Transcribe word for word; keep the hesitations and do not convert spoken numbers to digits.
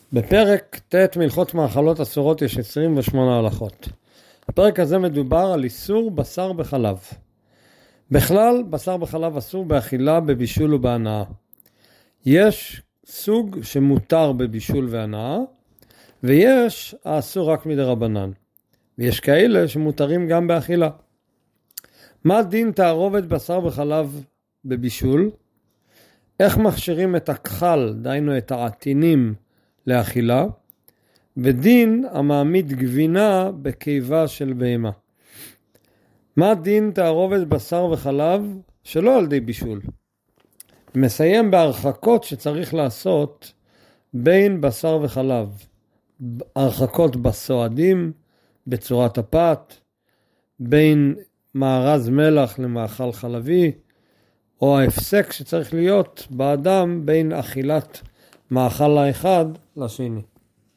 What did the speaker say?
בפרק ט' מלכות מאכלות אסורות יש עשרים ושמונה הלכות. בפרק הזה מדובר על איסור בשר בחלב. בכלל, בשר בחלב אסור באכילה, בבישול ובהנאה. יש סוג שמותר בבישול והנאה, ויש האסור רק מדרבנן. ויש כאלה שמותרים גם באכילה. מה דין תערובת בשר בחלב בבישול? איך מכשירים את הכחל, דהיינו את העטינים, לאכילה? ודין המעמיד גבינה בקיבה של בהמה. מה דין תערובת בשר וחלב שלא על ידי בישול? מסיים בהרחקות שצריך לעשות בין בשר וחלב. הרחקות בסועדים, בצורת הפת, בין מארז מלח למאכל חלבי, או ההפסק שצריך להיות באדם בין אכילת מאכל האחד לשני.